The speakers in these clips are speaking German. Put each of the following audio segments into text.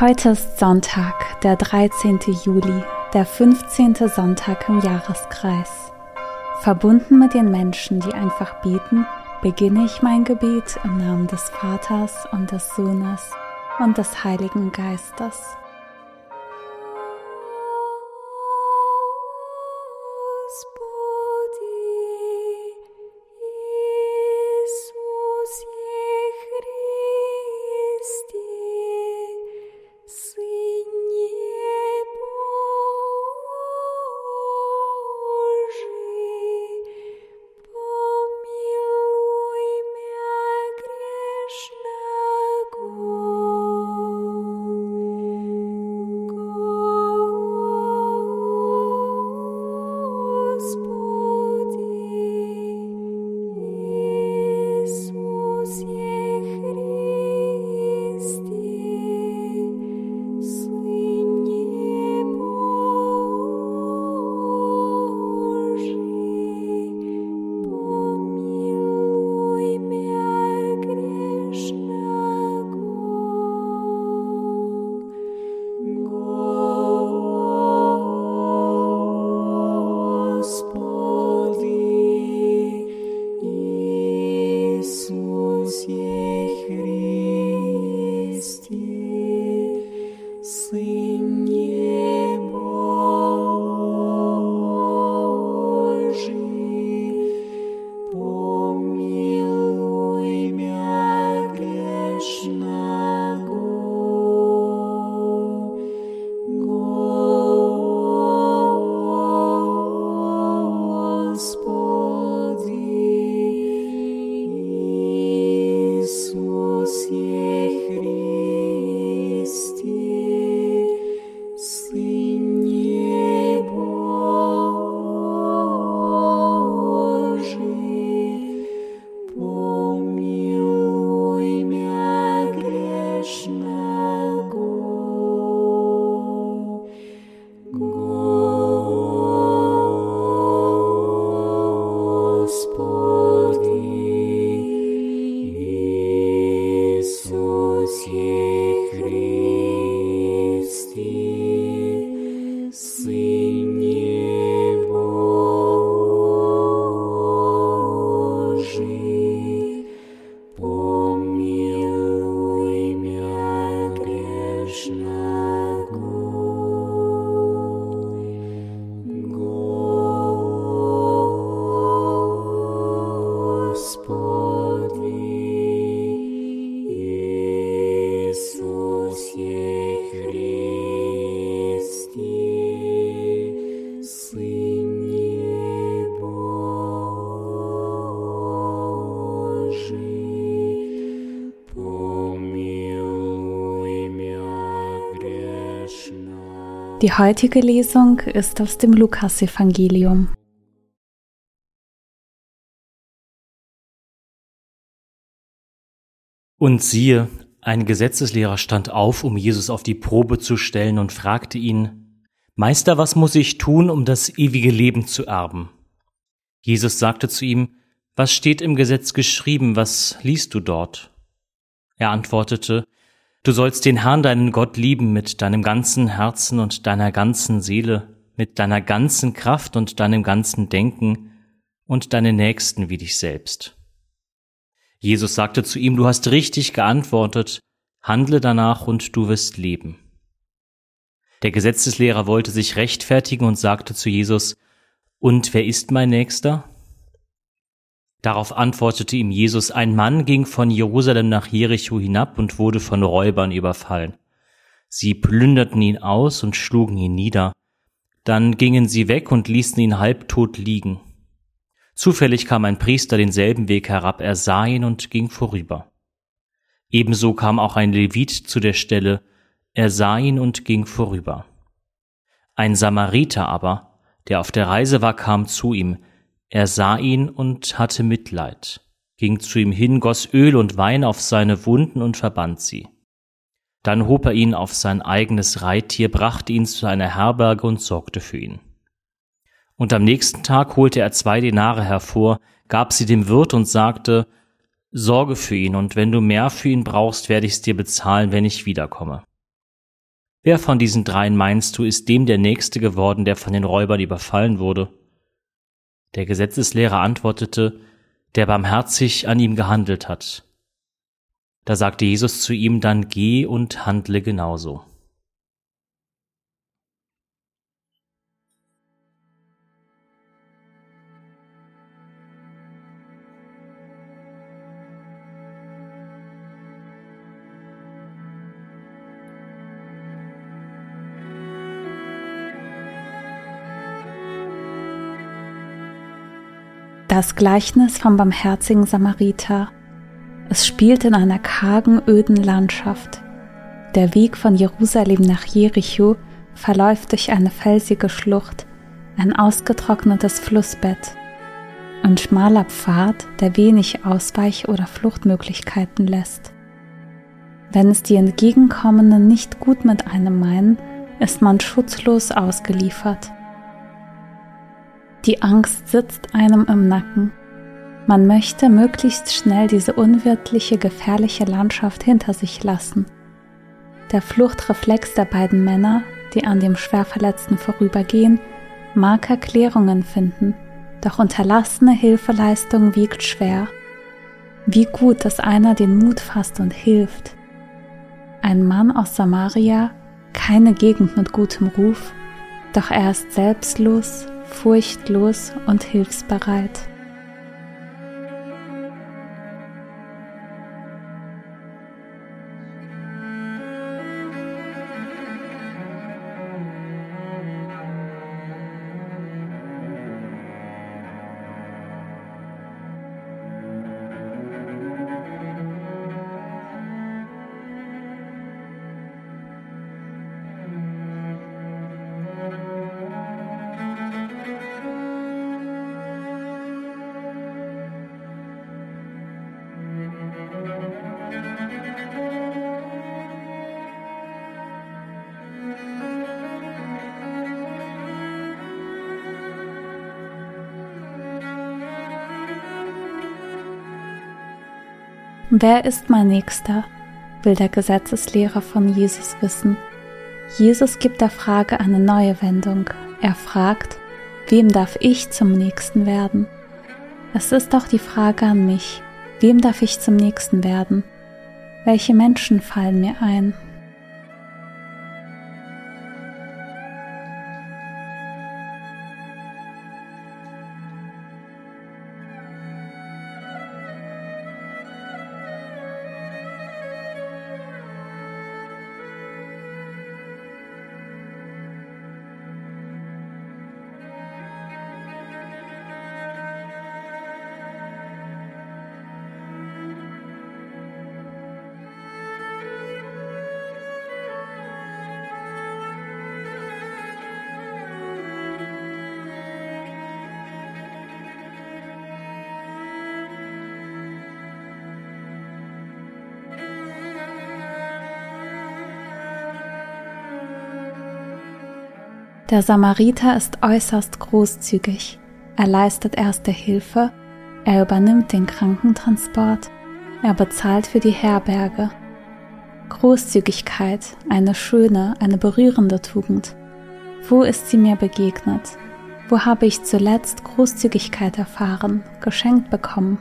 Heute ist Sonntag, der 13. Juli, der 15. Sonntag im Jahreskreis. Verbunden mit den Menschen, die einfach beten, beginne ich mein Gebet im Namen des Vaters und des Sohnes und des Heiligen Geistes. Die heutige Lesung ist aus dem Lukasevangelium. Und siehe, ein Gesetzeslehrer stand auf, um Jesus auf die Probe zu stellen und fragte ihn: Meister, was muss ich tun, um das ewige Leben zu erben? Jesus sagte zu ihm: Was steht im Gesetz geschrieben, was liest du dort? Er antwortete: Du sollst den Herrn, deinen Gott, lieben mit deinem ganzen Herzen und deiner ganzen Seele, mit deiner ganzen Kraft und deinem ganzen Denken und deinen Nächsten wie dich selbst. Jesus sagte zu ihm: Du hast richtig geantwortet, handle danach und du wirst leben. Der Gesetzeslehrer wollte sich rechtfertigen und sagte zu Jesus: Und wer ist mein Nächster? Darauf antwortete ihm Jesus: Ein Mann ging von Jerusalem nach Jericho hinab und wurde von Räubern überfallen. Sie plünderten ihn aus und schlugen ihn nieder. Dann gingen sie weg und ließen ihn halbtot liegen. Zufällig kam ein Priester denselben Weg herab, er sah ihn und ging vorüber. Ebenso kam auch ein Levit zu der Stelle, er sah ihn und ging vorüber. Ein Samariter aber, der auf der Reise war, kam zu ihm. Er sah ihn und hatte Mitleid, ging zu ihm hin, goss Öl und Wein auf seine Wunden und verband sie. Dann hob er ihn auf sein eigenes Reittier, brachte ihn zu einer Herberge und sorgte für ihn. Und am nächsten Tag holte er 2 Denare hervor, gab sie dem Wirt und sagte: Sorge für ihn, und wenn du mehr für ihn brauchst, werde ich es dir bezahlen, wenn ich wiederkomme. wer von diesen dreien meinst du, ist dem der Nächste geworden, der von den Räubern überfallen wurde? Der Gesetzeslehrer antwortete, der barmherzig an ihm gehandelt hat. Da sagte Jesus zu ihm, dann geh und handle genauso. Das Gleichnis vom barmherzigen Samariter. Es spielt in einer kargen, öden Landschaft. Der Weg von Jerusalem nach Jericho verläuft durch eine felsige Schlucht, ein ausgetrocknetes Flussbett. Ein schmaler Pfad, der wenig Ausweich- oder Fluchtmöglichkeiten lässt. Wenn es die Entgegenkommenden nicht gut mit einem meinen, ist man schutzlos ausgeliefert. Die Angst sitzt einem im Nacken. Man möchte möglichst schnell diese unwirtliche, gefährliche Landschaft hinter sich lassen. Der Fluchtreflex der beiden Männer, die an dem Schwerverletzten vorübergehen, mag Erklärungen finden, doch unterlassene Hilfeleistung wiegt schwer. Wie gut, dass einer den Mut fasst und hilft. Ein Mann aus Samaria, keine Gegend mit gutem Ruf, doch er ist selbstlos, furchtlos und hilfsbereit. Wer ist mein Nächster? Will der Gesetzeslehrer von Jesus wissen. Jesus gibt der Frage eine neue Wendung. Er fragt, wem darf ich zum Nächsten werden? Es ist doch die Frage an mich, wem darf ich zum Nächsten werden? Welche Menschen fallen mir ein? Der Samariter ist äußerst großzügig. Er leistet erste Hilfe, er übernimmt den Krankentransport, er bezahlt für die Herberge. Großzügigkeit, eine schöne, eine berührende Tugend. Wo ist sie mir begegnet? Wo habe ich zuletzt Großzügigkeit erfahren, geschenkt bekommen?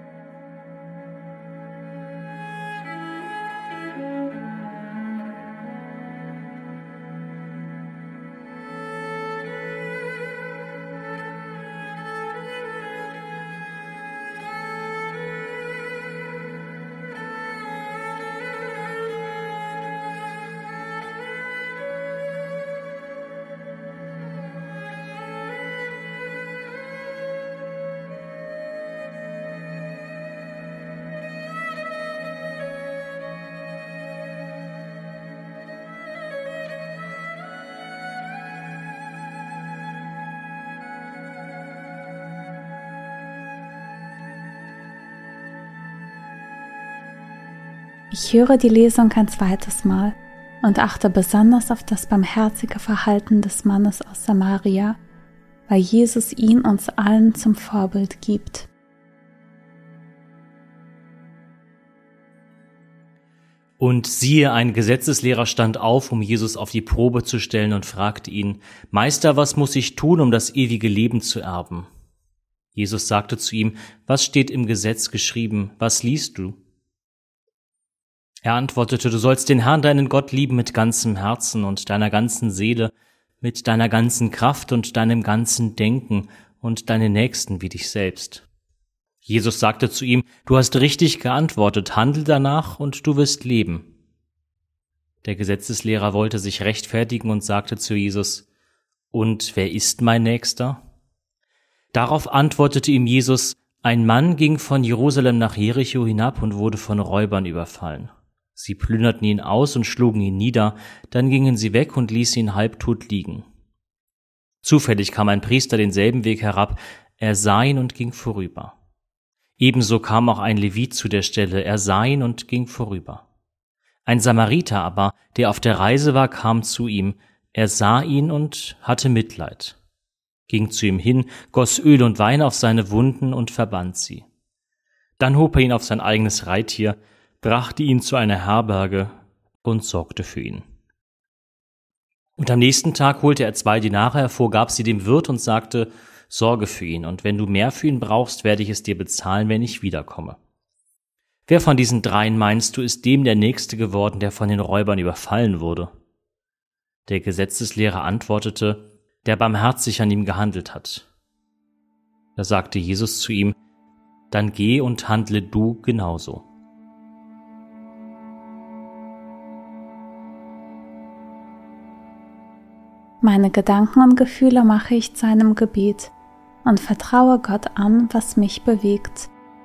Ich höre die Lesung ein zweites Mal und achte besonders auf das barmherzige Verhalten des Mannes aus Samaria, weil Jesus ihn uns allen zum Vorbild gibt. Und siehe, ein Gesetzeslehrer stand auf, um Jesus auf die Probe zu stellen und fragte ihn, Meister, was muss ich tun, um das ewige Leben zu erben? Jesus sagte zu ihm, was steht im Gesetz geschrieben, was liest du? Er antwortete, du sollst den Herrn, deinen Gott, lieben mit ganzem Herzen und deiner ganzen Seele, mit deiner ganzen Kraft und deinem ganzen Denken und deinen Nächsten wie dich selbst. Jesus sagte zu ihm, du hast richtig geantwortet, handel danach und du wirst leben. Der Gesetzeslehrer wollte sich rechtfertigen und sagte zu Jesus, und wer ist mein Nächster? Darauf antwortete ihm Jesus, ein Mann ging von Jerusalem nach Jericho hinab und wurde von Räubern überfallen. Sie plünderten ihn aus und schlugen ihn nieder, dann gingen sie weg und ließen ihn halbtot liegen. Zufällig kam ein Priester denselben Weg herab, er sah ihn und ging vorüber. Ebenso kam auch ein Levit zu der Stelle, er sah ihn und ging vorüber. Ein Samariter aber, der auf der Reise war, kam zu ihm, er sah ihn und hatte Mitleid, ging zu ihm hin, goss Öl und Wein auf seine Wunden und verband sie. Dann hob er ihn auf sein eigenes Reittier, brachte ihn zu einer Herberge und sorgte für ihn. Und am nächsten Tag holte er 2 Denare hervor, gab sie dem Wirt und sagte, sorge für ihn, und wenn du mehr für ihn brauchst, werde ich es dir bezahlen, wenn ich wiederkomme. Wer von diesen 3 meinst du, ist dem der Nächste geworden, der von den Räubern überfallen wurde? Der Gesetzeslehrer antwortete, der barmherzig an ihm gehandelt hat. Da sagte Jesus zu ihm, dann geh und handle du genauso. Meine Gedanken und Gefühle mache ich zu einem Gebet und vertraue Gott an, was mich bewegt.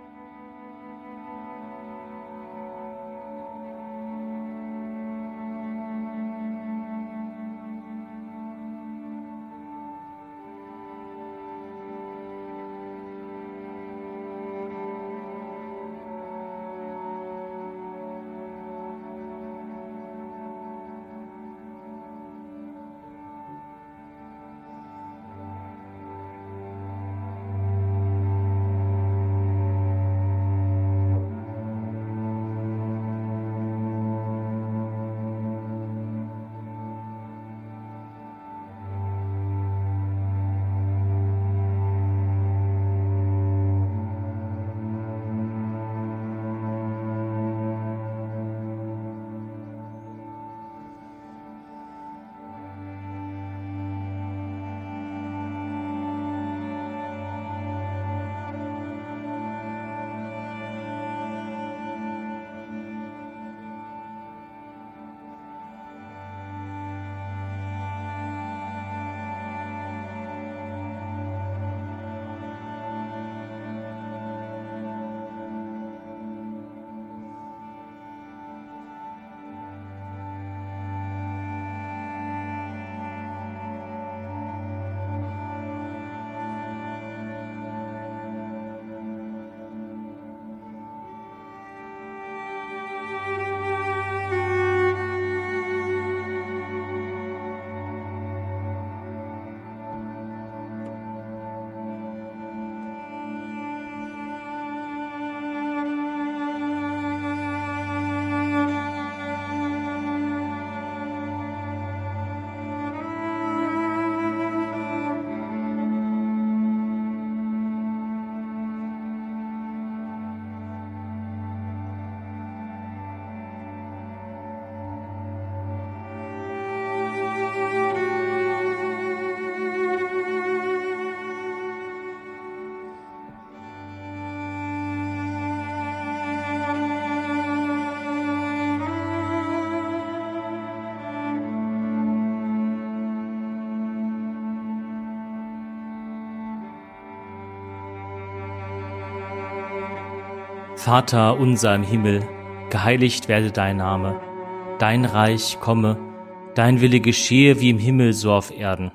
Vater unser im Himmel, geheiligt werde dein Name, dein Reich komme, dein Wille geschehe wie im Himmel so auf Erden.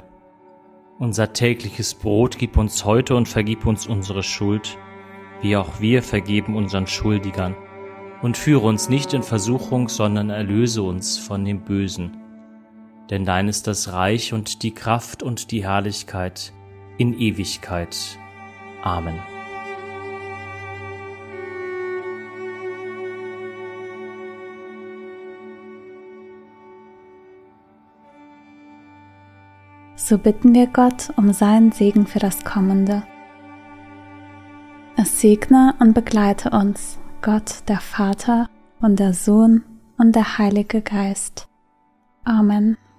Unser tägliches Brot gib uns heute und vergib uns unsere Schuld, wie auch wir vergeben unseren Schuldigern. Und führe uns nicht in Versuchung, sondern erlöse uns von dem Bösen. Denn dein ist das Reich und die Kraft und die Herrlichkeit in Ewigkeit. Amen. So bitten wir Gott um seinen Segen für das Kommende. Es segne und begleite uns, Gott, der Vater und der Sohn und der Heilige Geist. Amen.